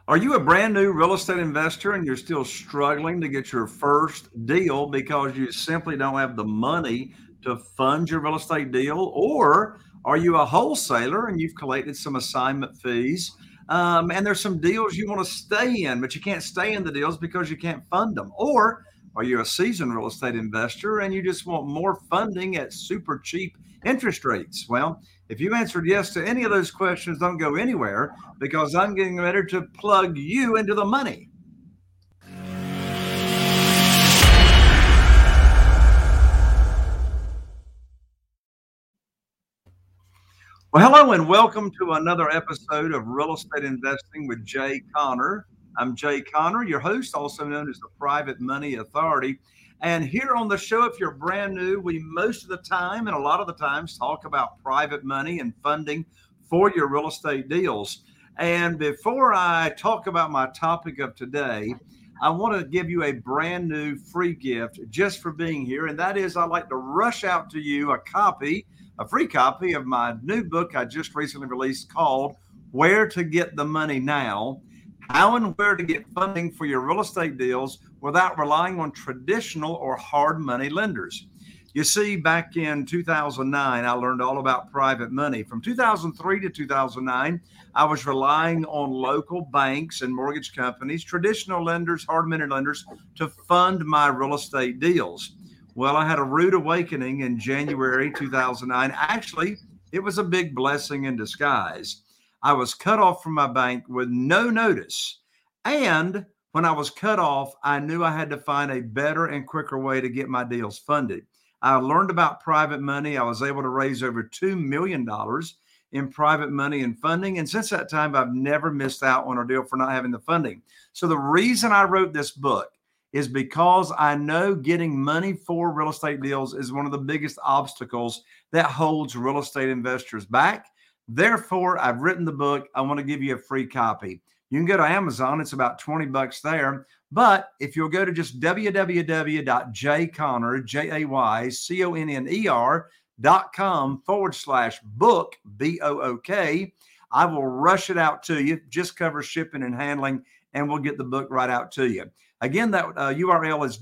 Are you a brand new real estate investor and you're still struggling to get your first deal because you simply don't have the money to fund your real estate deal? Or are you a wholesaler and you've collected some assignment fees? And there's some deals you want to stay in, but you can't stay in the deals because you can't fund them. Or are you a seasoned real estate investor and you just want more funding at super cheap interest rates? Well, if you answered yes to any of those questions, don't go anywhere because I'm getting ready to plug you into the money. Well, hello and welcome to another episode of Real Estate Investing with Jay Conner. I'm Jay Conner, your host, also known as the Private Money Authority. And here on the show, if you're brand new, we most of the time and a lot of the times talk about private money and funding for your real estate deals. And before I talk about my topic of today, I want to give you a brand new free gift just for being here. And that is, I'd like to rush out to you a free copy of my new book I just recently released called Where to Get the Money Now, How and Where to Get Funding for Your Real Estate Deals Without Relying on Traditional or Hard Money Lenders. You see, back in 2009, I learned all about private money. From 2003 to 2009, I was relying on local banks and mortgage companies, traditional lenders, hard money lenders, to fund my real estate deals. Well, I had a rude awakening in January 2009. Actually, it was a big blessing in disguise. I was cut off from my bank with no notice. And when I was cut off, I knew I had to find a better and quicker way to get my deals funded. I learned about private money. I was able to raise over $2 million in private money and funding. And since that time, I've never missed out on a deal for not having the funding. So the reason I wrote this book is because I know getting money for real estate deals is one of the biggest obstacles that holds real estate investors back. Therefore, I've written the book. I want to give you a free copy. You can go to Amazon. It's about $20 there. But if you'll go to just www.jayconner.com/book, BOOK, I will rush it out to you. Just cover shipping and handling, and we'll get the book right out to you. Again, that URL is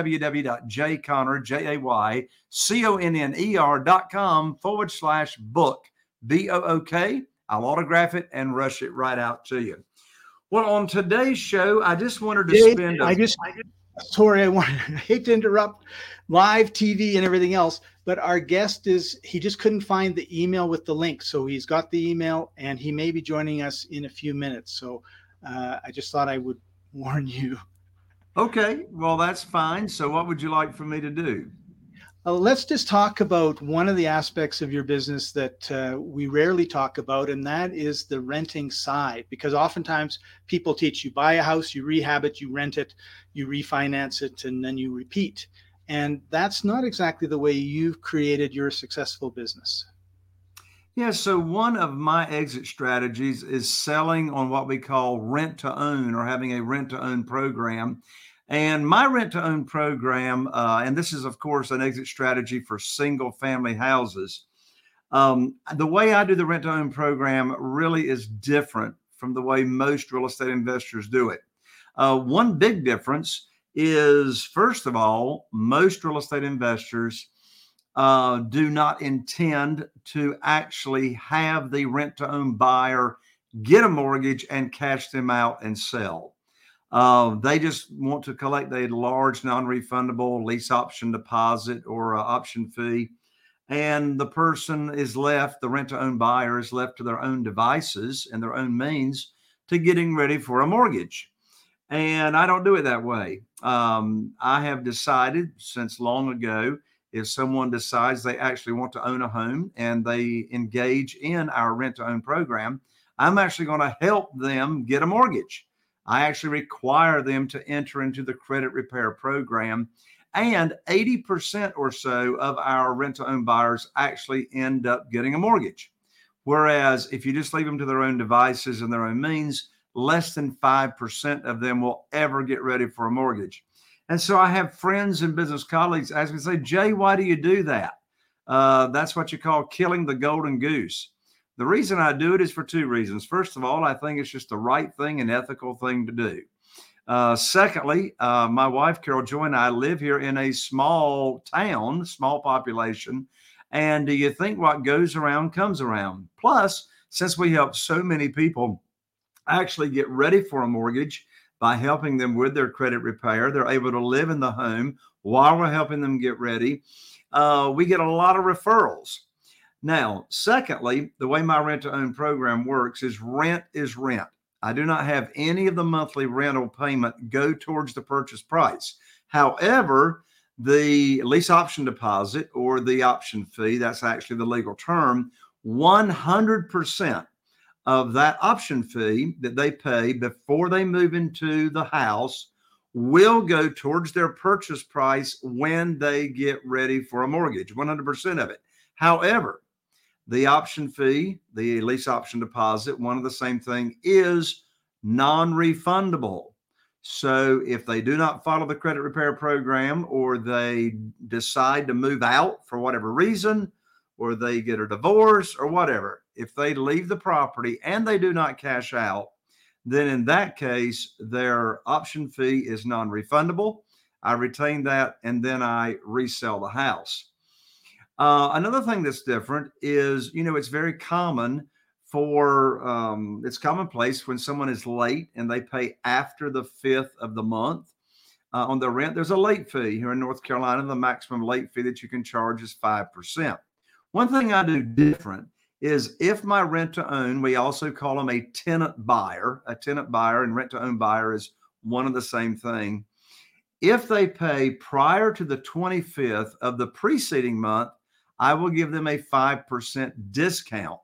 www.jayconner.com/book, BOOK. I'll autograph it and rush it right out to you. Well, on today's show, I just wanted to spend. I hate to interrupt live TV and everything else, but our guest he just couldn't find the email with the link. So he's got the email and he may be joining us in a few minutes. So I just thought I would warn you. Okay, well, that's fine. So what would you like for me to do? Let's just talk about one of the aspects of your business that we rarely talk about, and that is the renting side. Because oftentimes people teach you buy a house, you rehab it, you rent it, you refinance it, and then you repeat. And that's not exactly the way you've created your successful business. Yeah, so one of my exit strategies is selling on what we call rent to own, or having a rent to own program. And my rent to own program, and this is, of course, an exit strategy for single family houses. The way I do the rent to own program really is different from the way most real estate investors do it. One big difference is, first of all, most real estate investors do not intend to actually have the rent to own buyer get a mortgage and cash them out and sell. They just want to collect a large non-refundable lease option deposit or option fee. And the person is left, the rent to own buyer is left to their own devices and their own means to getting ready for a mortgage. And I don't do it that way. I have decided since long ago, if someone decides they actually want to own a home and they engage in our rent to own program, I'm actually going to help them get a mortgage. I actually require them to enter into the credit repair program, and 80% or so of our rent to own buyers actually end up getting a mortgage. Whereas if you just leave them to their own devices and their own means, less than 5% of them will ever get ready for a mortgage. And so I have friends and business colleagues ask me, say, Jay, why do you do that? That's what you call killing the golden goose. The reason I do it is for two reasons. First of all, I think it's just the right thing and ethical thing to do. Secondly, my wife, Carol Joy, and I live here in a small town, small population. And do you think what goes around comes around? Plus, since we help so many people actually get ready for a mortgage by helping them with their credit repair, they're able to live in the home while we're helping them get ready. We get a lot of referrals. Now, secondly, the way my rent-to-own program works is rent is rent. I do not have any of the monthly rental payment go towards the purchase price. However, the lease option deposit or the option fee, that's actually the legal term, 100% of that option fee that they pay before they move into the house will go towards their purchase price when they get ready for a mortgage, 100% of it. However, the option fee, the lease option deposit, one of the same thing, is non-refundable. So if they do not follow the credit repair program, or they decide to move out for whatever reason, or they get a divorce or whatever, if they leave the property and they do not cash out, then in that case, their option fee is non-refundable. I retain that, and then I resell the house. Another thing that's different is, it's very common it's commonplace when someone is late and they pay after the 5th of the month on their rent. There's a late fee here in North Carolina. The maximum late fee that you can charge is 5%. One thing I do different is if my rent to own, we also call them a tenant buyer and rent to own buyer is one and the same thing. If they pay prior to the 25th of the preceding month, I will give them a 5% discount.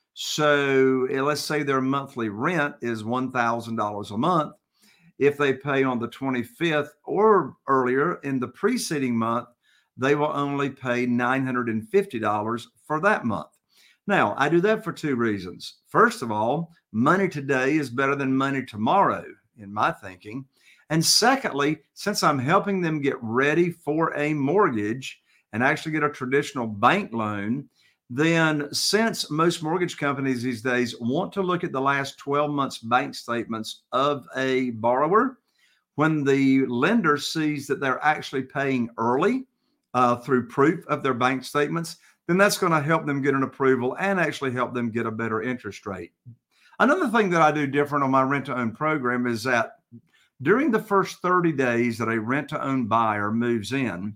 So let's say their monthly rent is $1,000 a month. If they pay on the 25th or earlier in the preceding month, they will only pay $950 for that month. Now, I do that for two reasons. First of all, money today is better than money tomorrow, in my thinking. And secondly, since I'm helping them get ready for a mortgage and actually get a traditional bank loan, then since most mortgage companies these days want to look at the last 12 months bank statements of a borrower, when the lender sees that they're actually paying early through proof of their bank statements, then that's going to help them get an approval and actually help them get a better interest rate. Another thing that I do different on my rent-to-own program is that during the first 30 days that a rent-to-own buyer moves in,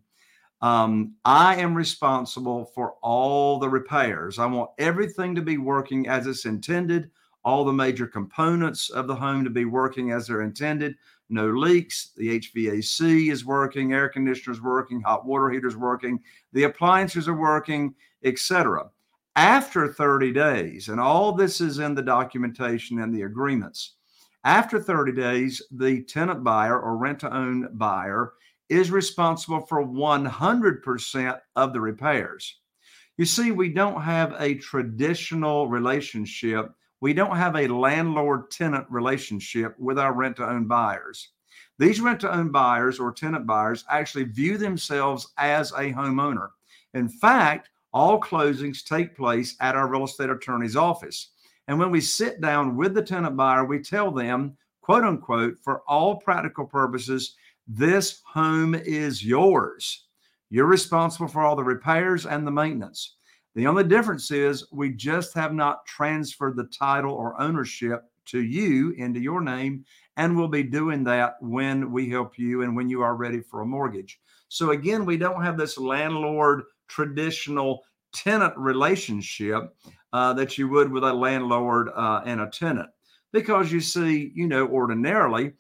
I am responsible for all the repairs. I want everything to be working as it's intended, all the major components of the home to be working as they're intended. No leaks, the HVAC is working, air conditioner's working, hot water heater's working, the appliances are working, etc. After 30 days, and all this is in the documentation and the agreements, after 30 days, the tenant buyer or rent-to-own buyer is responsible for 100% of the repairs. You see, we don't have a traditional relationship. We don't have a landlord-tenant relationship with our rent-to-own buyers. These rent-to-own buyers or tenant buyers actually view themselves as a homeowner. In fact, all closings take place at our real estate attorney's office. And when we sit down with the tenant buyer, we tell them, quote unquote, for all practical purposes, this home is yours. You're responsible for all the repairs and the maintenance. The only difference is we just have not transferred the title or ownership to you into your name, and we'll be doing that when we help you and when you are ready for a mortgage. So again, we don't have this landlord traditional tenant relationship that you would with a landlord and a tenant, because you see, ordinarily,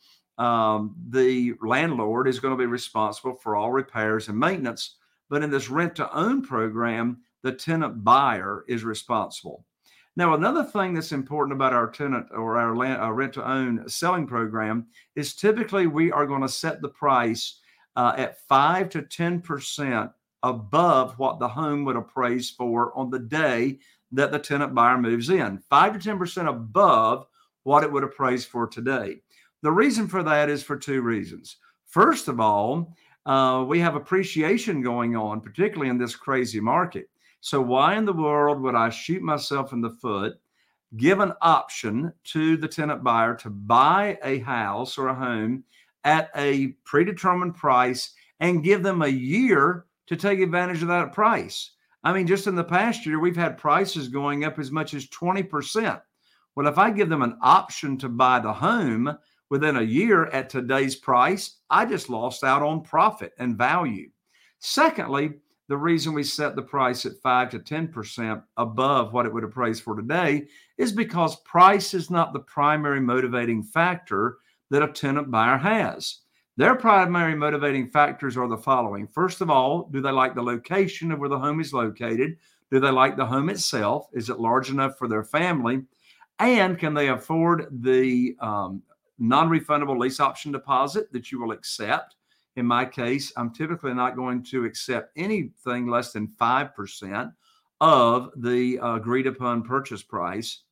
the landlord is going to be responsible for all repairs and maintenance. But in this rent-to-own program, the tenant buyer is responsible. Now, another thing that's important about our tenant or our rent-to-own selling program is typically we are going to set the price at 5 to 10% above what the home would appraise for on the day that the tenant buyer moves in. 5 to 10% above what it would appraise for today. The reason for that is for two reasons. First of all, we have appreciation going on, particularly in this crazy market. So why in the world would I shoot myself in the foot, give an option to the tenant buyer to buy a house or a home at a predetermined price and give them a year to take advantage of that price? I mean, just in the past year, we've had prices going up as much as 20%. Well, if I give them an option to buy the home within a year at today's price, I just lost out on profit and value. Secondly, the reason we set the price at 5 to 10% above what it would appraise for today is because price is not the primary motivating factor that a tenant buyer has. Their primary motivating factors are the following. First of all, do they like the location of where the home is located? Do they like the home itself? Is it large enough for their family? And can they afford the non-refundable lease option deposit that you will accept? In my case, I'm typically not going to accept anything less than 5% of the agreed upon purchase price.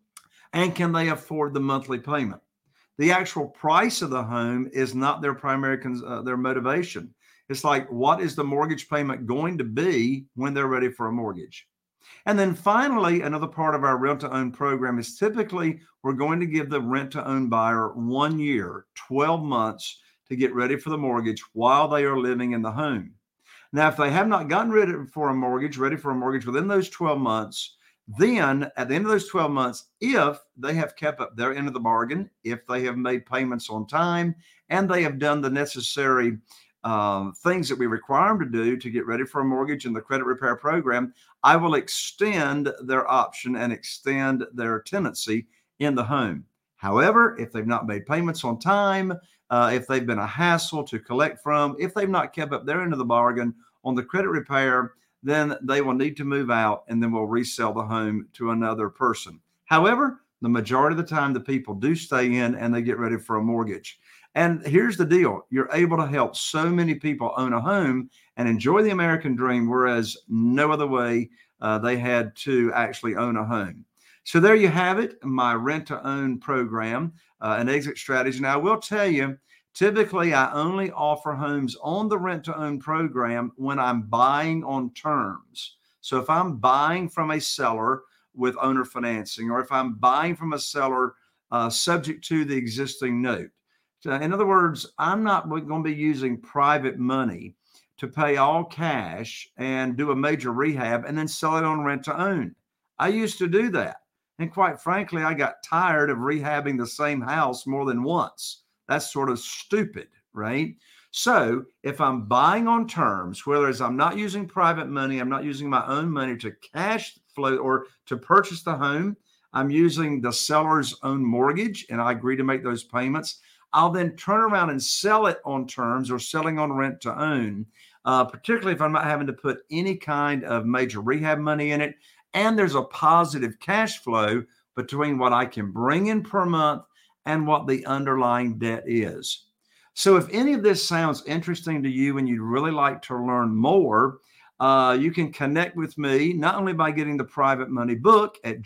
And can they afford the monthly payment? The actual price of the home is not their primary their motivation. It's like, what is the mortgage payment going to be when they're ready for a mortgage? And then finally, another part of our rent-to-own program is typically we're going to give the rent-to-own buyer 1 year, 12 months to get ready for the mortgage while they are living in the home. Now, if they have not gotten ready for a mortgage within those 12 months, then at the end of those 12 months, if they have kept up their end of the bargain, if they have made payments on time, and they have done the necessary things that we require them to do to get ready for a mortgage in the credit repair program, I will extend their option and extend their tenancy in the home. However, if they've not made payments on time, if they've been a hassle to collect from, if they've not kept up their end of the bargain on the credit repair, then they will need to move out, and then we'll resell the home to another person. However, the majority of the time, the people do stay in and they get ready for a mortgage. And here's the deal. You're able to help so many people own a home and enjoy the American dream, whereas no other way they had to actually own a home. So there you have it, my rent-to-own program, an exit strategy. Now, I will tell you, typically, I only offer homes on the rent-to-own program when I'm buying on terms. So if I'm buying from a seller with owner financing, or if I'm buying from a seller subject to the existing note. So in other words, I'm not going to be using private money to pay all cash and do a major rehab and then sell it on rent-to-own. I used to do that. And quite frankly, I got tired of rehabbing the same house more than once. That's sort of stupid, right? So if I'm buying on terms, whereas I'm not using private money, I'm not using my own money to cash flow or to purchase the home, I'm using the seller's own mortgage and I agree to make those payments. I'll then turn around and sell it on terms or selling on rent to own, particularly if I'm not having to put any kind of major rehab money in it. And there's a positive cash flow between what I can bring in per month and what the underlying debt is. So if any of this sounds interesting to you and you'd really like to learn more, you can connect with me not only by getting the private money book at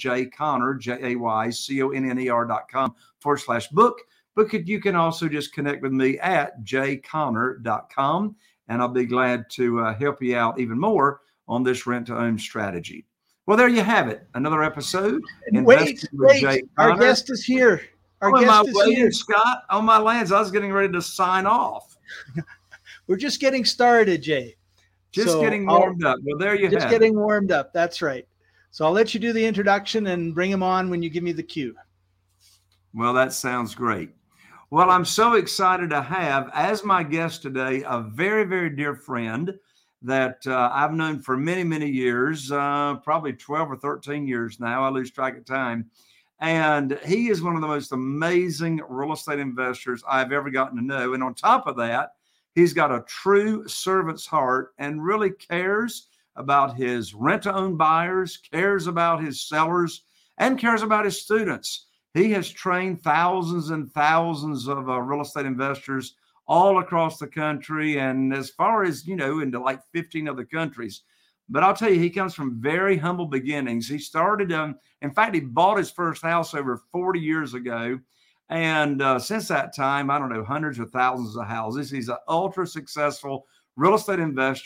jayconner.com/book, but you can also just connect with me at jayconner.com, and I'll be glad to help you out even more on this rent-to-own strategy. Well, there you have it. Another episode. Wait. Our guest is here. Our guest is here. Scott, on my lands, I was getting ready to sign off. We're just getting started, Jay. Just getting warmed up. Well, there you have it. Just getting warmed up. That's right. So I'll let you do the introduction and bring him on when you give me the cue. Well, that sounds great. Well, I'm so excited to have as my guest today a very, very dear friend that I've known for many, many years, probably 12 or 13 years now. I lose track of time. And he is one of the most amazing real estate investors I've ever gotten to know. And on top of that, he's got a true servant's heart and really cares about his rent-to-own buyers, cares about his sellers, and cares about his students. He has trained thousands and thousands of real estate investors all across the country, and as far as, into like 15 other countries. But I'll tell you, he comes from very humble beginnings. He started, in fact, he bought his first house over 40 years ago. And since that time, I don't know, hundreds of thousands of houses. He's an ultra successful real estate investor.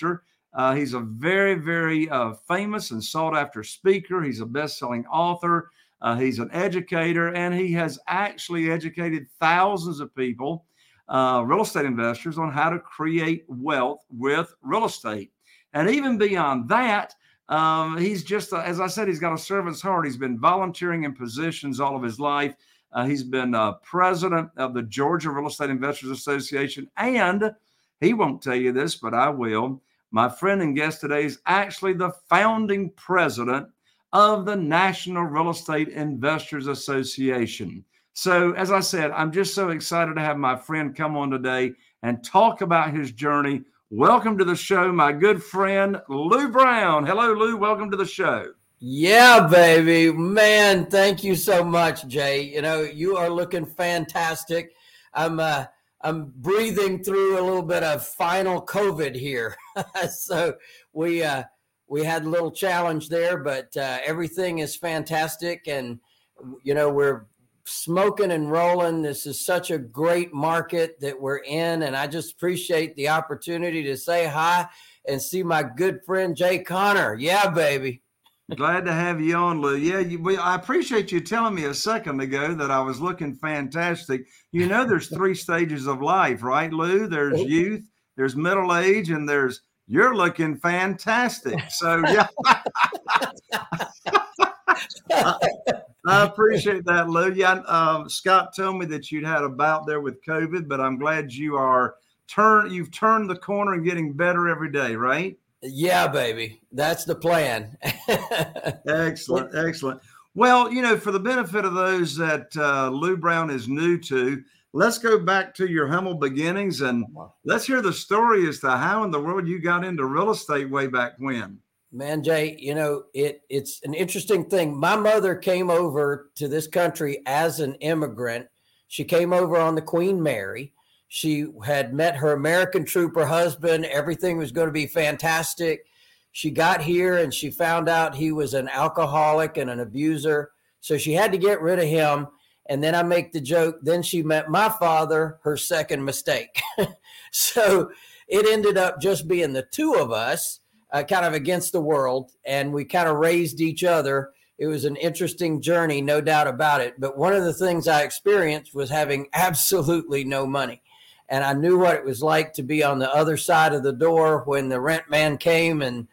He's a very, very famous and sought-after speaker. He's a best-selling author. He's an educator, and he has actually educated thousands of people, real estate investors, on how to create wealth with real estate. And even beyond that, he's just, as I said, he's got a servant's heart. He's been volunteering in positions all of his life. He's been president of the Georgia Real Estate Investors Association. And he won't tell you this, but I will. My friend and guest today is actually the founding president of the National Real Estate Investors Association. So, as I said, I'm just so excited to have my friend come on today and talk about his journey. Welcome to the show, my good friend, Lou Brown. Hello, Lou. Welcome to the show. Yeah, baby. Man, thank you so much, Jay. You know, you are looking fantastic. I'm breathing through a little bit of final COVID here. So we had a little challenge there, but everything is fantastic. And, you know, we're smoking and rolling. This is such a great market that we're in. And I just appreciate the opportunity to say hi and see my good friend, Jay Conner. Yeah, baby. Glad to have you on, Lou. Yeah, I appreciate you telling me a second ago that I was looking fantastic. You know, there's 3 stages of life, right, Lou? There's youth, there's middle age, and there's you're looking fantastic. So, yeah. I appreciate that, Lou. Yeah, Scott told me that you'd had a bout there with COVID, but I'm glad you've turned the corner and getting better every day, right? Yeah, baby. That's the plan. Excellent. Excellent. Well, you know, for the benefit of those that Lou Brown is new to, let's go back to your humble beginnings and let's hear the story as to how in the world you got into real estate way back when. Man, Jay, you know, it's an interesting thing. My mother came over to this country as an immigrant. She came over on the Queen Mary. She had met her American trooper husband. Everything was going to be fantastic. She got here and she found out he was an alcoholic and an abuser. So she had to get rid of him. And then I make the joke, then she met my father, her second mistake. So it ended up just being the 2 of us, kind of against the world. And we kind of raised each other. It was an interesting journey, no doubt about it. But one of the things I experienced was having absolutely no money. And I knew what it was like to be on the other side of the door when the rent man came and,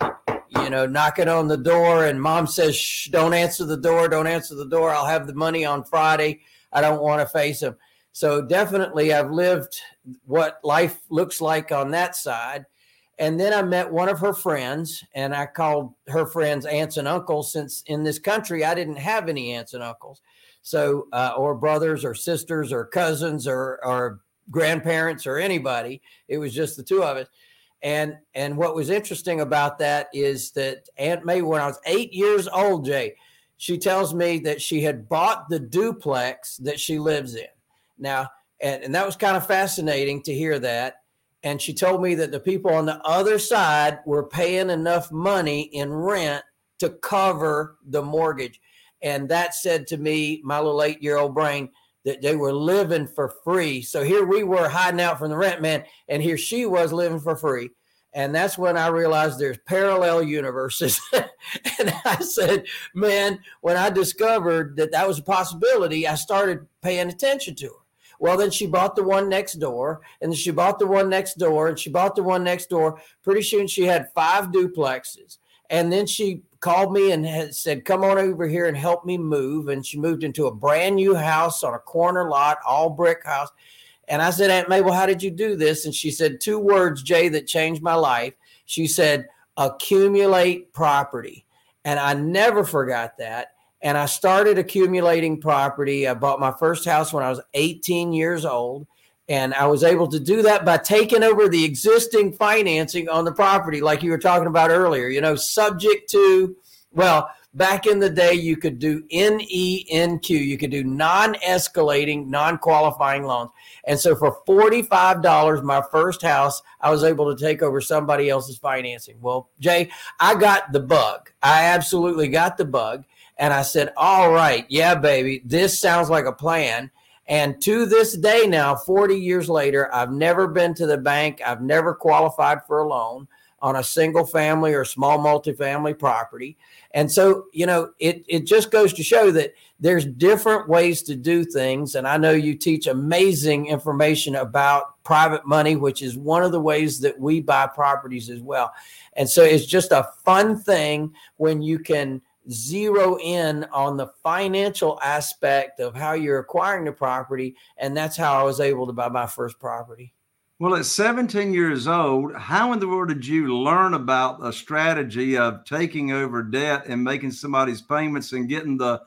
you know, knocking on the door and mom says, shh, don't answer the door. Don't answer the door. I'll have the money on Friday. I don't want to face him. So definitely I've lived what life looks like on that side. And then I met one of her friends and I called her friends aunts and uncles, since in this country, I didn't have any aunts and uncles. So, or brothers or sisters or cousins or grandparents or anybody. It was just the 2 of us. And what was interesting about that is that Aunt May, when I was 8 years old, Jay, she tells me that she had bought the duplex that she lives in. Now, and that was kind of fascinating to hear that. And she told me that the people on the other side were paying enough money in rent to cover the mortgage. And that said to me, my little 8-year-old brain, that they were living for free. So here we were hiding out from the rent man, and here she was living for free. And that's when I realized there's parallel universes. And I said, man, when I discovered that that was a possibility, I started paying attention to her. Well, then she bought the one next door, and then she bought the one next door, and she bought the one next door. Pretty soon she had 5 duplexes. And then she called me and said, come on over here and help me move. And she moved into a brand new house on a corner lot, all brick house. And I said, Aunt Mabel, how did you do this? And she said 2 words, Jay, that changed my life. She said, accumulate property. And I never forgot that. And I started accumulating property. I bought my first house when I was 18 years old. And I was able to do that by taking over the existing financing on the property, like you were talking about earlier, you know, subject to, well, back in the day, you could do NENQ. You could do non-escalating, non-qualifying loans. And so for $45, my first house, I was able to take over somebody else's financing. Well, Jay, I got the bug. I absolutely got the bug. And I said, all right, yeah, baby, this sounds like a plan. And to this day now, 40 years later, I've never been to the bank. I've never qualified for a loan. on a single family or small multifamily property. And so, it just goes to show that there's different ways to do things. And I know you teach amazing information about private money, which is one of the ways that we buy properties as well. And so it's just a fun thing when you can zero in on the financial aspect of how you're acquiring the property. And that's how I was able to buy my first property. Well, at 17 years old, how in the world did you learn about a strategy of taking over debt and making somebody's payments and getting the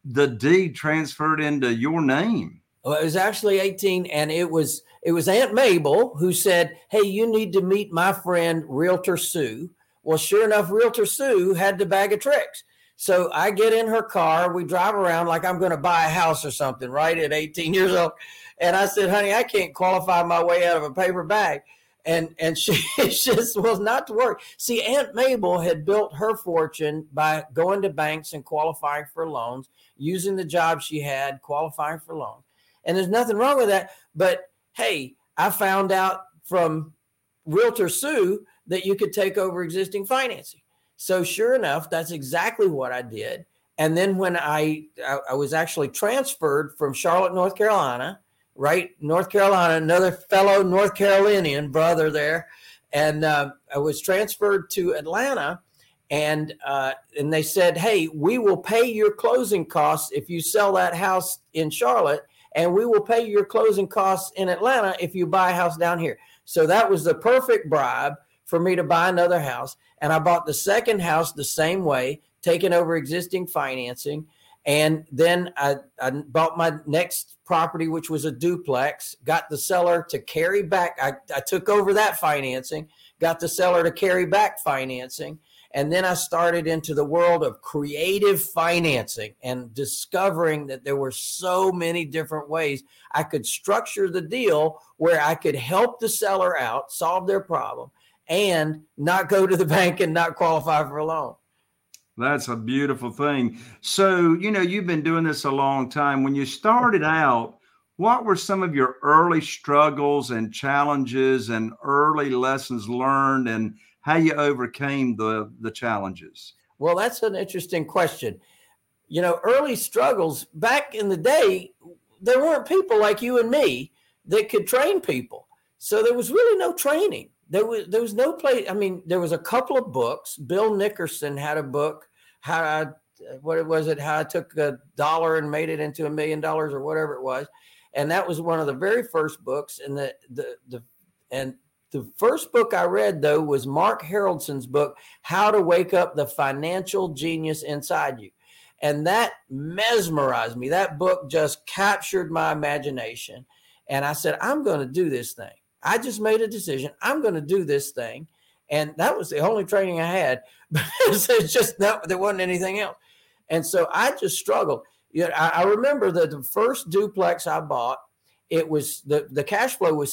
deed transferred into your name? Well, it was actually 18, and it was Aunt Mabel who said, "Hey, you need to meet my friend Realtor Sue." Well, sure enough, Realtor Sue had the bag of tricks. So I get in her car, we drive around like I'm going to buy a house or something, right, at 18 years old. And I said, "Honey, I can't qualify my way out of a paper bag." And she just was not to worry. See, Aunt Mabel had built her fortune by going to banks and qualifying for loans, using the job she had, qualifying for loans. And there's nothing wrong with that. But, hey, I found out from Realtor Sue that you could take over existing financing. So sure enough, that's exactly what I did. And then when I was actually transferred from Charlotte, North Carolina, right? North Carolina, another fellow North Carolinian brother there. And I was transferred to Atlanta, and they said, "Hey, we will pay your closing costs if you sell that house in Charlotte, and we will pay your closing costs in Atlanta if you buy a house down here." So that was the perfect bribe for me to buy another house. And I bought the second house the same way, taking over existing financing. And then I bought my next property, which was a duplex, got the seller to carry back. I took over that financing, got the seller to carry back financing. And then I started into the world of creative financing and discovering that there were so many different ways I could structure the deal where I could help the seller out, solve their problem, and not go to the bank and not qualify for a loan. That's a beautiful thing. So, you've been doing this a long time. When you started out, what were some of your early struggles and challenges and early lessons learned, and how you overcame the challenges? Well, that's an interesting question. Early struggles back in the day, there weren't people like you and me that could train people. So there was really no training. There was no place. I mean, there was a couple of books. Bill Nickerson had a book, how I took $1 and made it into $1 million or whatever it was. And that was one of the very first books. And the first book I read, though, was Mark Harrelson's book, How to Wake Up the Financial Genius Inside You. And that mesmerized me. That book just captured my imagination. And I said, I'm going to do this thing. I just made a decision. I'm going to do this thing. And that was the only training I had. It's just there wasn't anything else. And so I just struggled. I remember that the first duplex I bought, it was the cash flow was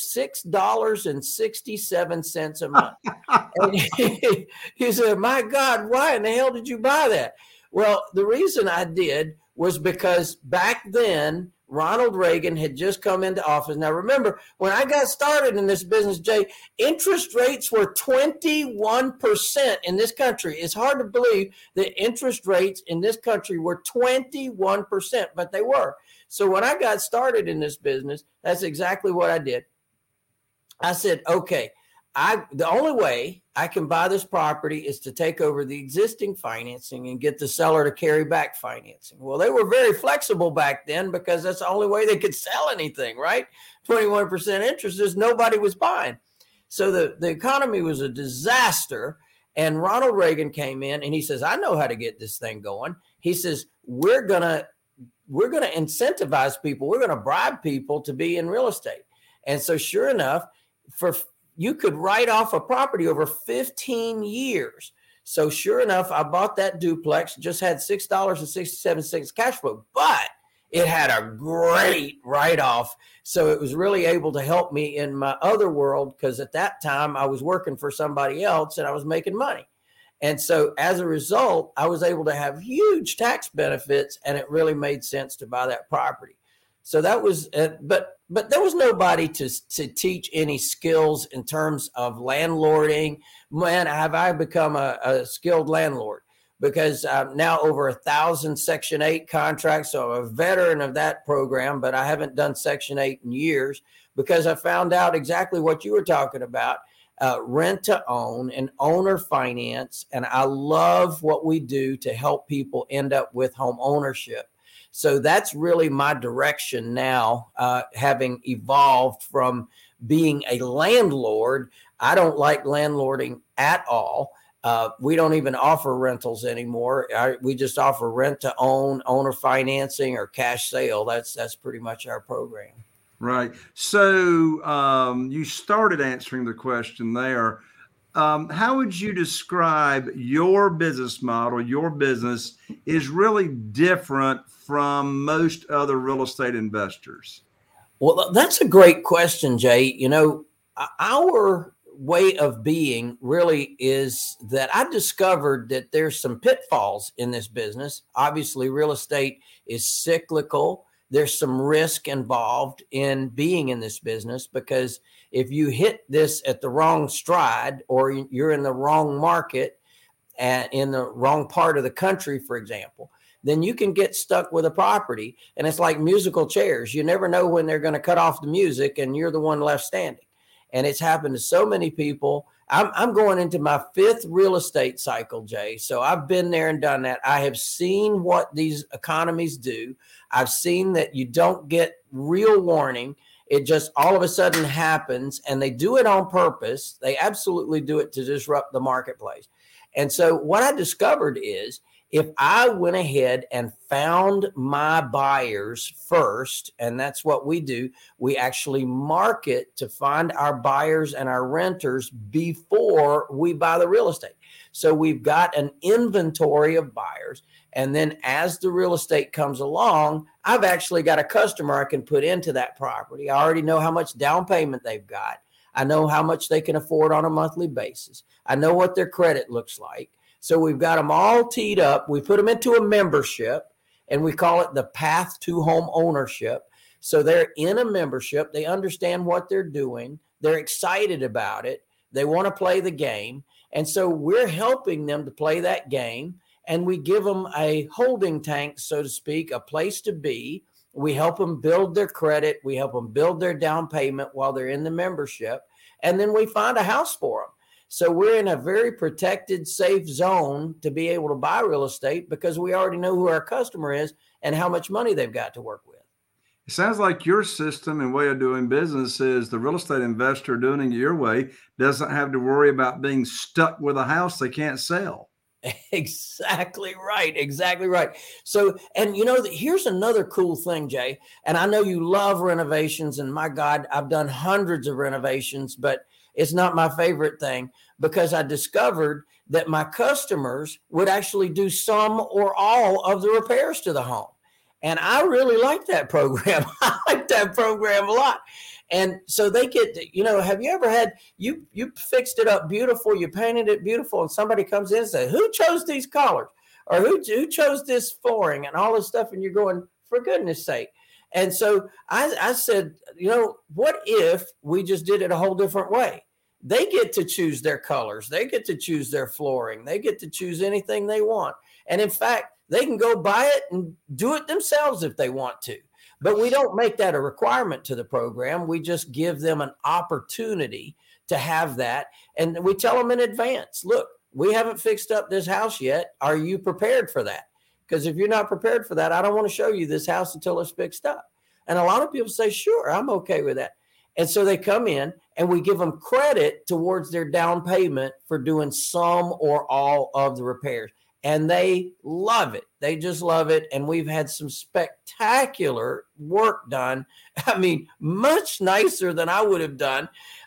$6.67 a month. And he said, "My God, why in the hell did you buy that?" Well, the reason I did was because back then, Ronald Reagan had just come into office. Now, remember, when I got started in this business, Jay, interest rates were 21% in this country. It's hard to believe that interest rates in this country were 21%, but they were. So when I got started in this business, that's exactly what I did. I said, okay, the only way I can buy this property is to take over the existing financing and get the seller to carry back financing. Well, they were very flexible back then because that's the only way they could sell anything, right? 21% interest, there's nobody was buying. So the economy was a disaster. And Ronald Reagan came in and he says, "I know how to get this thing going." He says, we're going to incentivize people. We're going to bribe people to be in real estate. And so sure enough, you could write off a property over 15 years. So sure enough, I bought that duplex, just had $6.67 cash flow, but it had a great write-off. So it was really able to help me in my other world, because at that time I was working for somebody else and I was making money. And so as a result, I was able to have huge tax benefits, and it really made sense to buy that property. So that was, but there was nobody to teach any skills in terms of landlording. Man, have I become a skilled landlord, because now over 1,000 Section 8 contracts. So I'm a veteran of that program, but I haven't done Section 8 in years, because I found out exactly what you were talking about, rent to own and owner finance. And I love what we do to help people end up with home ownership. So that's really my direction now, having evolved from being a landlord. I don't like landlording at all. We don't even offer rentals anymore. We just offer rent to own, owner financing, or cash sale. That's pretty much our program. Right. So you started answering the question there. How would you describe your business model? Your business is really different from most other real estate investors. Well, that's a great question, Jay. You know, our way of being really is that I discovered that there's some pitfalls in this business. Obviously, real estate is cyclical. There's some risk involved in being in this business, because if you hit this at the wrong stride, or you're in the wrong market and in the wrong part of the country, for example, then you can get stuck with a property. And it's like musical chairs. You never know when they're going to cut off the music and you're the one left standing. And it's happened to so many people. I'm going into my 5th real estate cycle, Jay. So I've been there and done that. I have seen what these economies do. I've seen that you don't get real warning. It just all of a sudden happens, and they do it on purpose. They absolutely do it to disrupt the marketplace. And so what I discovered is, if I went ahead and found my buyers first, and that's what we do, we actually market to find our buyers and our renters before we buy the real estate. So we've got an inventory of buyers. And then as the real estate comes along, I've actually got a customer I can put into that property. I already know how much down payment they've got. I know how much they can afford on a monthly basis. I know what their credit looks like. So we've got them all teed up. We put them into a membership, and we call it the Path to Home Ownership. So they're in a membership. They understand what they're doing. They're excited about it. They want to play the game. And so we're helping them to play that game, and we give them a holding tank, so to speak, a place to be. We help them build their credit. We help them build their down payment while they're in the membership. And then we find a house for them. So we're in a very protected, safe zone to be able to buy real estate, because we already know who our customer is and how much money they've got to work with. It sounds like your system and way of doing business is the real estate investor doing it your way doesn't have to worry about being stuck with a house they can't sell. Exactly right. Exactly right. So, and you know, here's another cool thing, Jay, and I know you love renovations, and my God, I've done hundreds of renovations, but it's not my favorite thing, because I discovered that my customers would actually do some or all of the repairs to the home. And I really like that program. I like that program a lot. And so they get, you know, have you ever had, you fixed it up beautiful, you painted it beautiful, and somebody comes in and says, who chose these colors? Or who chose this flooring and all this stuff? And you're going, for goodness sake. And so I said, you know, what if we just did it a whole different way? They get to choose their colors. They get to choose their flooring. They get to choose anything they want. And in fact, they can go buy it and do it themselves if they want to. But we don't make that a requirement to the program. We just give them an opportunity to have that. And we tell them in advance, look, we haven't fixed up this house yet. Are you prepared for that? Because if you're not prepared for that, I don't want to show you this house until it's fixed up. And a lot of people say, sure, I'm okay with that. And so they come in, and we give them credit towards their down payment for doing some or all of the repairs. And they love it. They just love it. And we've had some spectacular work done. I mean, much nicer than I would have done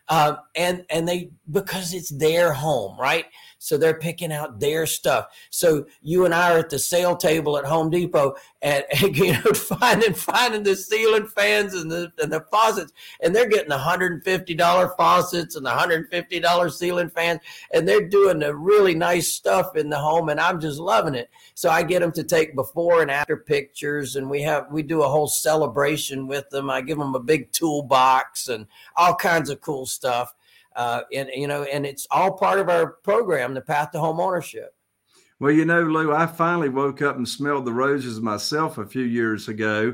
And they, because it's their home, right? So they're picking out their stuff. So you and I are at the sale table at Home Depot and finding the ceiling fans and the faucets, and they're getting $150 faucets and the $150 ceiling fans, and they're doing the really nice stuff in the home, and I'm just loving it. So I get them to take before and after pictures, and we do a whole celebration with them. I give them a big toolbox and all kinds of cool stuff. And it's all part of our program, the Path to Home Ownership. Well, Lou, I finally woke up and smelled the roses myself a few years ago.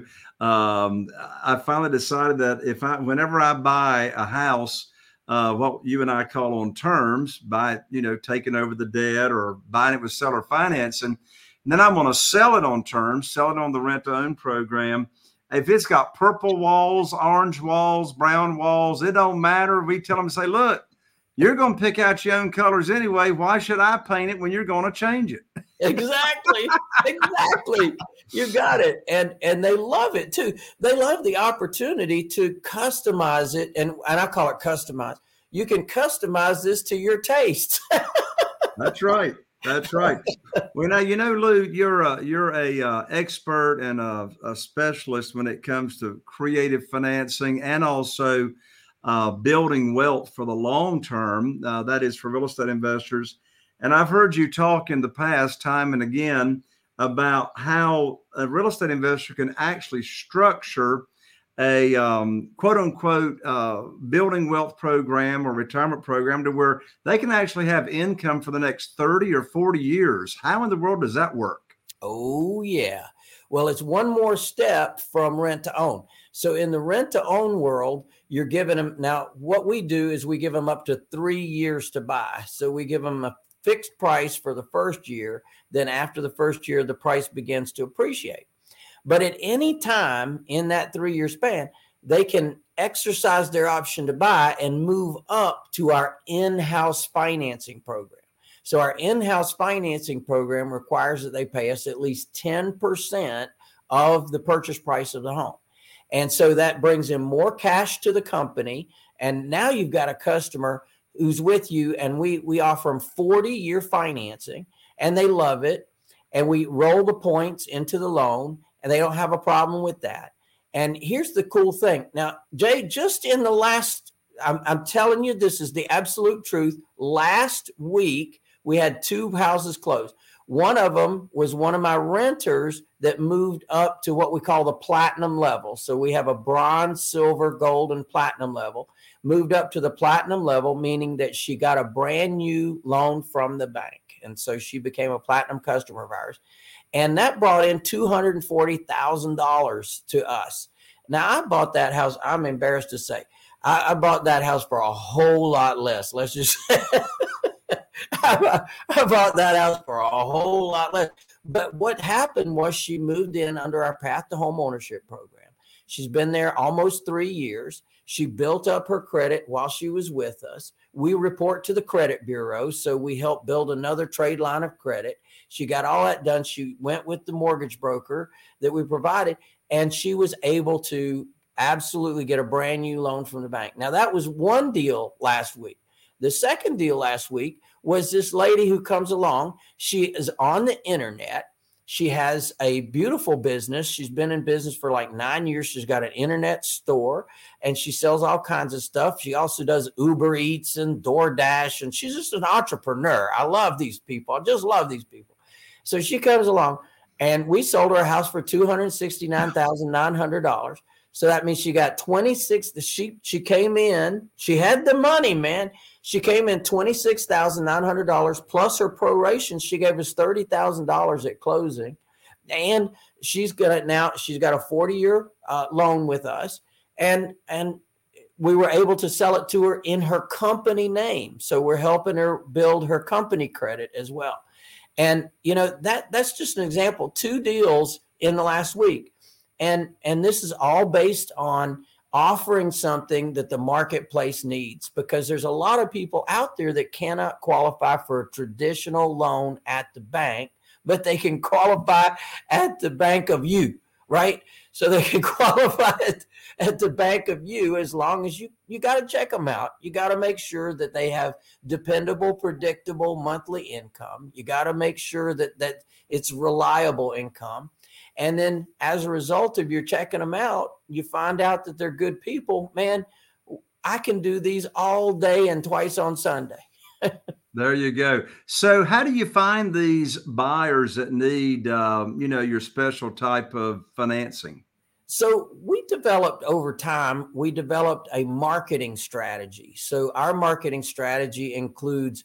I finally decided that whenever I buy a house, what you and I call on terms, by taking over the debt or buying it with seller financing, and then I'm going to sell it on terms, sell it on the rent to own program. If it's got purple walls, orange walls, brown walls, it don't matter. We tell them, say, look, you're going to pick out your own colors anyway. Why should I paint it when you're going to change it? Exactly. You got it. And they love it too. They love the opportunity to customize it. And I call it customize. You can customize this to your taste. That's right. Well, now, Lou, you're a expert and a specialist when it comes to creative financing and also building wealth for the long term. That is for real estate investors. And I've heard you talk in the past time and again about how a real estate investor can actually structure a quote unquote building wealth program or retirement program to where they can actually have income for the next 30 or 40 years. How in the world does that work? Oh, yeah. Well, it's one more step from rent to own. So in the rent to own world, you're giving them, now what we do is we give them up to 3 years to buy. So we give them a fixed price for the first year. Then after the first year, the price begins to appreciate. But at any time in that 3-year span, they can exercise their option to buy and move up to our in-house financing program. So our in-house financing program requires that they pay us at least 10% of the purchase price of the home. And so that brings in more cash to the company. And now you've got a customer who's with you, and we offer them 40-year financing, and they love it. And we roll the points into the loan, and they don't have a problem with that. And here's the cool thing. Now, Jay, just in the last, I'm telling you, this is the absolute truth. Last week, we had 2 houses closed. One of them was one of my renters that moved up to what we call the platinum level. So we have a bronze, silver, gold, and platinum level. Moved up to the platinum level, meaning that she got a brand new loan from the bank. And so she became a platinum customer of ours. And that brought in $240,000 to us. Now, I bought that house. I'm embarrassed to say, I bought that house for a whole lot less. Let's just say I bought that house for a whole lot less. But what happened was she moved in under our Path to Home Ownership program. She's been there almost 3 years. She built up her credit while she was with us. We report to the credit bureau, so we help build another trade line of credit. She got all that done. She went with the mortgage broker that we provided, and she was able to absolutely get a brand new loan from the bank. Now, that was one deal last week. The second deal last week was this lady who comes along. She is on the internet. She has a beautiful business. She's been in business for like 9 years. She's got an internet store, and she sells all kinds of stuff. She also does Uber Eats and DoorDash, and she's just an entrepreneur. I love these people. I just love these people. So she comes along, and we sold her a house for $269,900. So that means she got 26. She came in. She had the money, man. She came in $26,900 plus her proration. She gave us $30,000 at closing, and she's got a 40-year loan with us, and we were able to sell it to her in her company name. So we're helping her build her company credit as well. And that's just an example. 2 deals in the last week, and this is all based on offering something that the marketplace needs, because there's a lot of people out there that cannot qualify for a traditional loan at the bank, but they can qualify at the bank of you, right? So they can qualify at the bank of you, as long as you got to check them out. You got to make sure that they have dependable, predictable monthly income. You got to make sure that it's reliable income. And then as a result of your checking them out, you find out that they're good people. Man, I can do these all day and twice on Sunday. There you go. So how do you find these buyers that need, your special type of financing? So over time, we developed a marketing strategy. So our marketing strategy includes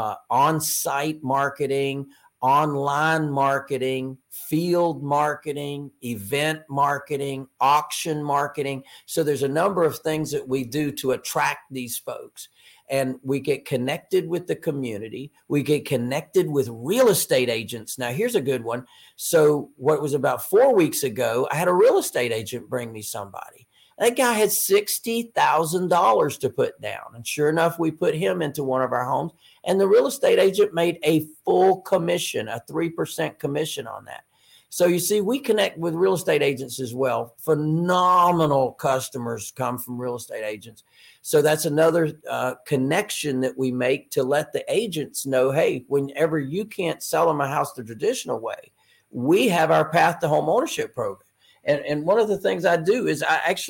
on-site marketing, online marketing, field marketing, event marketing, auction marketing. So there's a number of things that we do to attract these folks. And we get connected with the community. We get connected with real estate agents. Now, here's a good one. So what was about 4 weeks ago, I had a real estate agent bring me somebody. That guy had $60,000 to put down. And sure enough, we put him into one of our homes. And the real estate agent made a full commission, a 3% commission on that. So you see, we connect with real estate agents as well. Phenomenal customers come from real estate agents. So that's another connection that we make to let the agents know, hey, whenever you can't sell them a house the traditional way, we have our Path to Home Ownership program. And one of the things I do is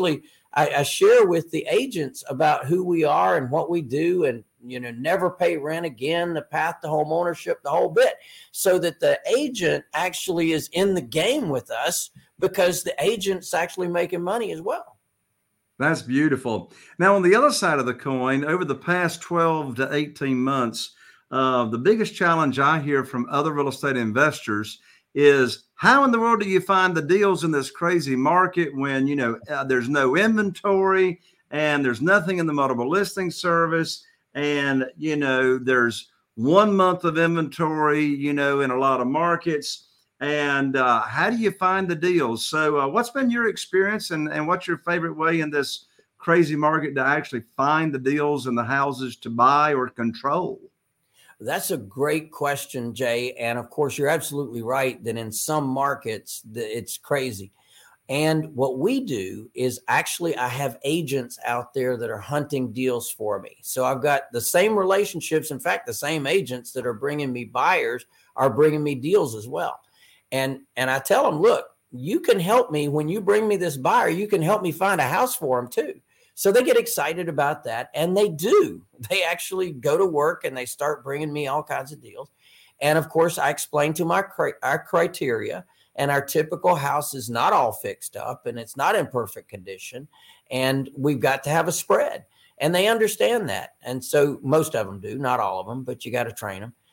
I share with the agents about who we are and what we do, and never pay rent again, the Path to Home Ownership, the whole bit, so that the agent actually is in the game with us, because the agent's actually making money as well. That's beautiful. Now, on the other side of the coin, over the past 12 to 18 months, the biggest challenge I hear from other real estate investors is, how in the world do you find the deals in this crazy market when, there's no inventory and there's nothing in the multiple listing service, and, there's 1 month of inventory, in a lot of markets. And how do you find the deals? So what's been your experience, and what's your favorite way in this crazy market to actually find the deals and the houses to buy or control? That's a great question, Jay. And of course, you're absolutely right that in some markets it's crazy. And what we do is actually, I have agents out there that are hunting deals for me. So I've got the same relationships. In fact, the same agents that are bringing me buyers are bringing me deals as well. And I tell them, look, you can help me when you bring me this buyer. You can help me find a house for them too. So they get excited about that, and they do. They actually go to work and they start bringing me all kinds of deals. And of course, I explain to them our criteria, and our typical house is not all fixed up and it's not in perfect condition. And we've got to have a spread, and they understand that. And so most of them do, not all of them, but you got to train them.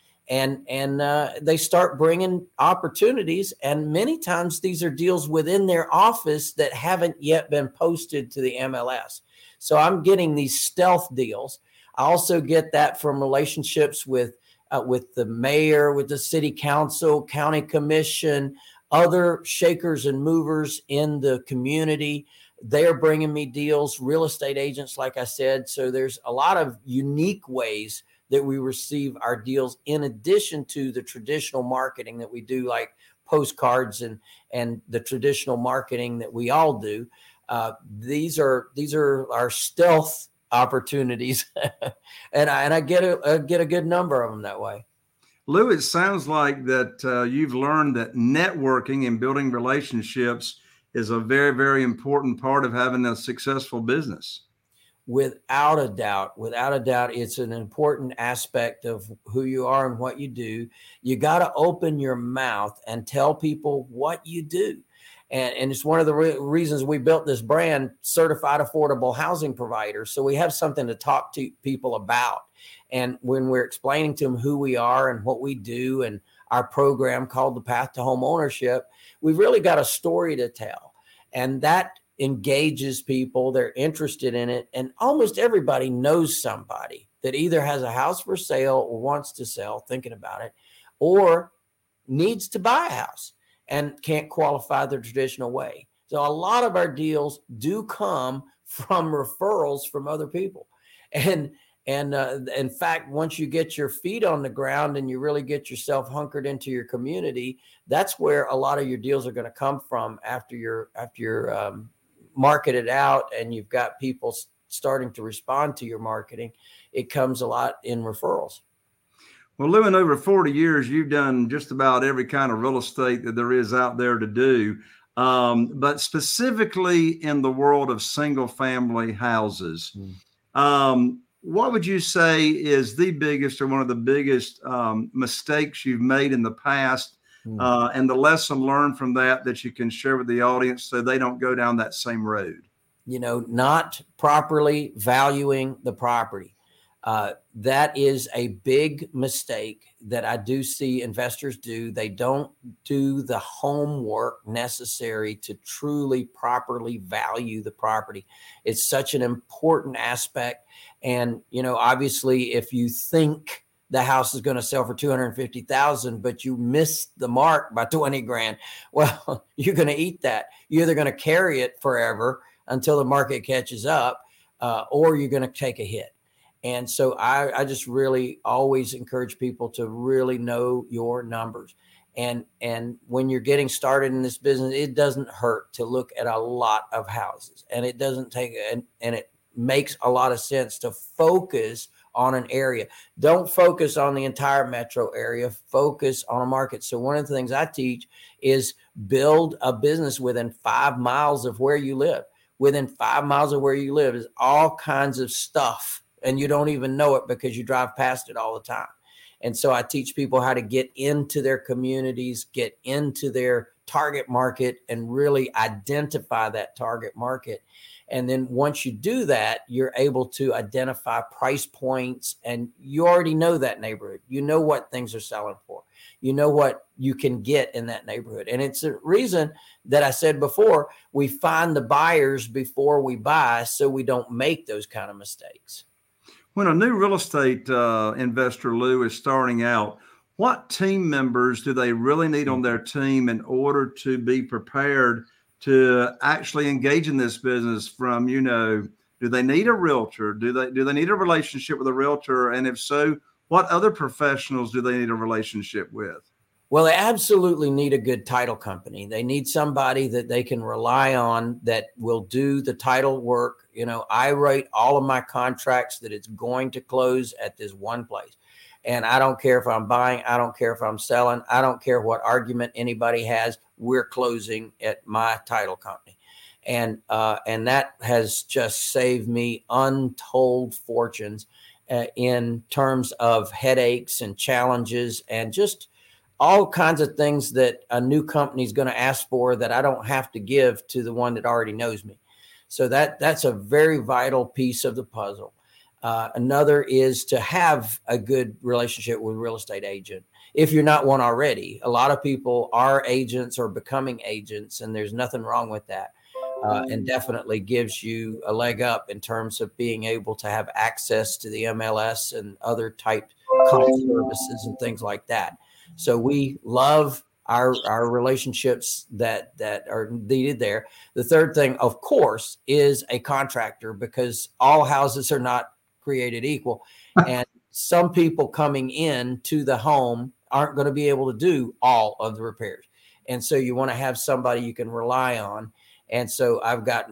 And they start bringing opportunities. And many times these are deals within their office that haven't yet been posted to the MLS. So I'm getting these stealth deals. I also get that from relationships with the mayor, with the city council, county commission, other shakers and movers in the community. They're bringing me deals, real estate agents, like I said. So there's a lot of unique ways that we receive our deals, in addition to the traditional marketing that we do, like postcards and the traditional marketing that we all do. These are our stealth opportunities, and I get a good number of them that way. Lou, it sounds like that you've learned that networking and building relationships is a very, very important part of having a successful business. Without a doubt, it's an important aspect of who you are and what you do. You got to open your mouth and tell people what you do. And it's one of the reasons we built this brand, Certified Affordable Housing Provider. So we have something to talk to people about. And when we're explaining to them who we are and what we do and our program called the Path to Home Ownership, we've really got a story to tell. And that engages people. They're interested in it. And almost everybody knows somebody that either has a house for sale or wants to sell, thinking about it, or needs to buy a house and can't qualify the traditional way. So a lot of our deals do come from referrals from other people. And in fact, once you get your feet on the ground and you really get yourself hunkered into your community, that's where a lot of your deals are going to come from after you're market it out and you've got people starting to respond to your marketing, it comes a lot in referrals. Well, Lou, in over 40 years, you've done just about every kind of real estate that there is out there to do. But specifically in the world of single family houses, what would you say is the biggest or one of the biggest mistakes you've made in the past, and the lesson learned from that you can share with the audience so they don't go down that same road? Not properly valuing the property. That is a big mistake that I do see investors do. They don't do the homework necessary to truly properly value the property. It's such an important aspect. And, obviously, if you think the house is going to sell for $250,000, but you missed the mark by 20 grand, well, you're going to eat that. You're either going to carry it forever until the market catches up, or you're going to take a hit. And so I just really always encourage people to really know your numbers. And when you're getting started in this business, it doesn't hurt to look at a lot of houses, and it doesn't take, and it makes a lot of sense to focus on an area. Don't focus on the entire metro area, focus on a market. So one of the things I teach is build a business within 5 miles of where you live. Within 5 miles of where you live is all kinds of stuff, and you don't even know it because you drive past it all the time. And so I teach people how to get into their communities, get into their target market, and really identify that target market. And then once you do that, you're able to identify price points, and you already know that neighborhood. You know what things are selling for. You know what you can get in that neighborhood. And it's a reason that I said before, we find the buyers before we buy so we don't make those kind of mistakes. When a new real estate investor, Lou, is starting out, what team members do they really need on their team in order to be prepared to actually engage in this business? From, do they need a realtor? Do they need a relationship with a realtor? And if so, what other professionals do they need a relationship with? Well, they absolutely need a good title company. They need somebody that they can rely on that will do the title work. I write all of my contracts that it's going to close at this one place. And I don't care if I'm buying, I don't care if I'm selling, I don't care what argument anybody has, we're closing at my title company. And that has just saved me untold fortunes in terms of headaches and challenges and just all kinds of things that a new company is going to ask for that I don't have to give to the one that already knows me. So that's a very vital piece of the puzzle. Another is to have a good relationship with a real estate agent. If you're not one already, a lot of people are agents or becoming agents, and there's nothing wrong with that. And definitely gives you a leg up in terms of being able to have access to the MLS and other type call services and things like that. So we love our relationships that are needed there. The third thing, of course, is a contractor, because all houses are not created equal. And some people coming in to the home aren't going to be able to do all of the repairs. And so you want to have somebody you can rely on. And so I've got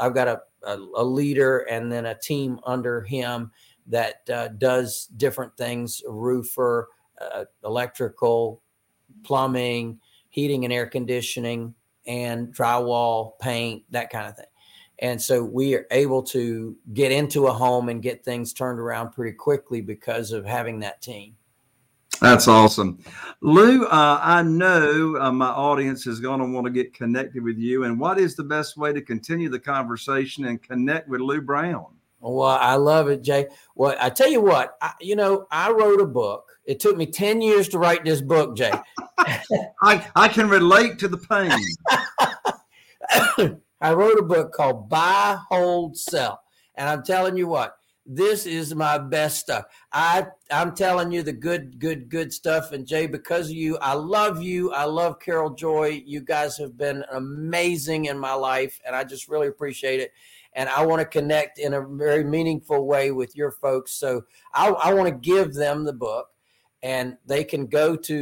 a leader and then a team under him that does different things: roofer, electrical, plumbing, heating and air conditioning, and drywall, paint, that kind of thing. And so we are able to get into a home and get things turned around pretty quickly because of having that team. That's awesome. Lou, I know my audience is going to want to get connected with you. And what is the best way to continue the conversation and connect with Lou Brown? Well, I love it, Jay. Well, I tell you what, I wrote a book. It took me 10 years to write this book, Jay. I can relate to the pain. I wrote a book called Buy, Hold, Sell. And I'm telling you what, this is my best stuff. I'm telling you the good stuff. And Jay, because of you, I love you. I love Carol Joy. You guys have been amazing in my life, and I just really appreciate it. And I want to connect in a very meaningful way with your folks. So I want to give them the book, and they can go to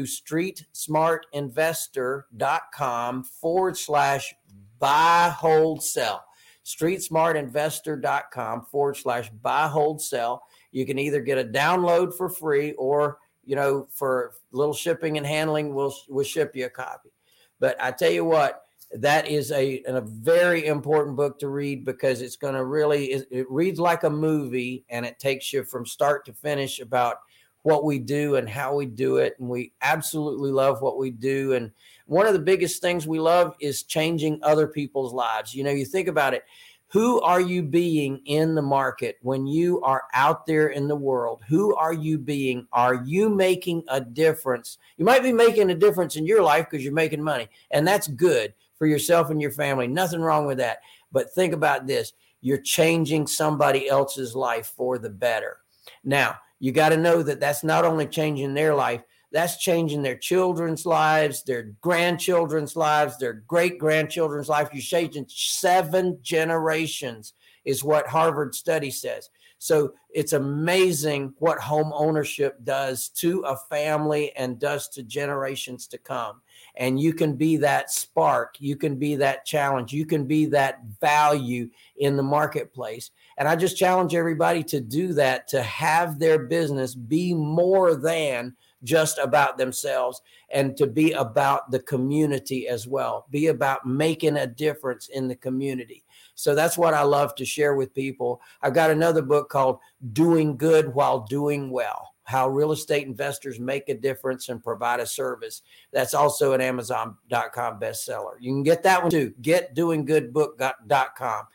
streetsmartinvestor.com/buy, hold, sell. streetsmartinvestor.com/buy, hold, sell. You can either get a download for free or, for little shipping and handling, we'll ship you a copy. But I tell you what, that is a very important book to read, because it's going to it reads like a movie, and it takes you from start to finish about what we do and how we do it. And we absolutely love what we do. And one of the biggest things we love is changing other people's lives. You think about it. Who are you being in the market when you are out there in the world? Who are you being? Are you making a difference? You might be making a difference in your life because you're making money, and that's good for yourself and your family. Nothing wrong with that. But think about this. You're changing somebody else's life for the better. Now, you got to know that that's not only changing their life, that's changing their children's lives, their grandchildren's lives, their great-grandchildren's life. You're changing 7 generations is what Harvard study says. So it's amazing what home ownership does to a family and does to generations to come. And you can be that spark. You can be that challenge. You can be that value in the marketplace. And I just challenge everybody to do that, to have their business be more than just about themselves, and to be about the community as well. Be about making a difference in the community. So that's what I love to share with people. I've got another book called Doing Good While Doing Well: How Real Estate Investors Make a Difference and Provide a Service. That's also an Amazon.com bestseller. You can get that one too. GetDoingGoodBook.com.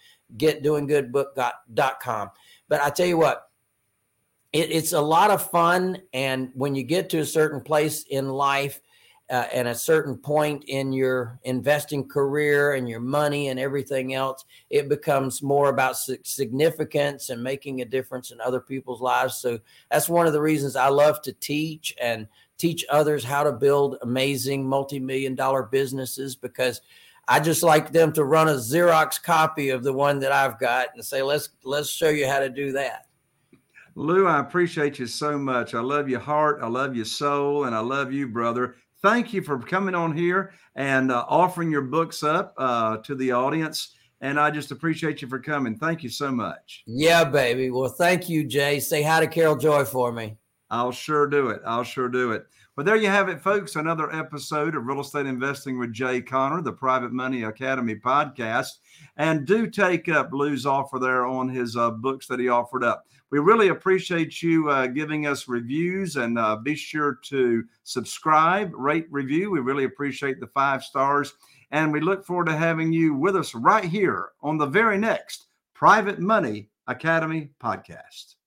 GetDoingGoodBook.com. But I tell you what, it's a lot of fun. And when you get to a certain place in life and a certain point in your investing career and your money and everything else, it becomes more about significance and making a difference in other people's lives. So that's one of the reasons I love to teach and teach others how to build amazing multi-million-dollar businesses, because I just like them to run a Xerox copy of the one that I've got and say, let's show you how to do that. Lou, I appreciate you so much. I love your heart. I love your soul. And I love you, brother. Thank you for coming on here and offering your books up to the audience. And I just appreciate you for coming. Thank you so much. Yeah, baby. Well, thank you, Jay. Say hi to Carol Joy for me. I'll sure do it. Well, there you have it, folks. Another episode of Real Estate Investing with Jay Conner, the Private Money Academy podcast. And do take up Lou's offer there on his books that he offered up. We really appreciate you giving us reviews, and be sure to subscribe, rate, review. We really appreciate the 5 stars. And we look forward to having you with us right here on the very next Private Money Academy podcast.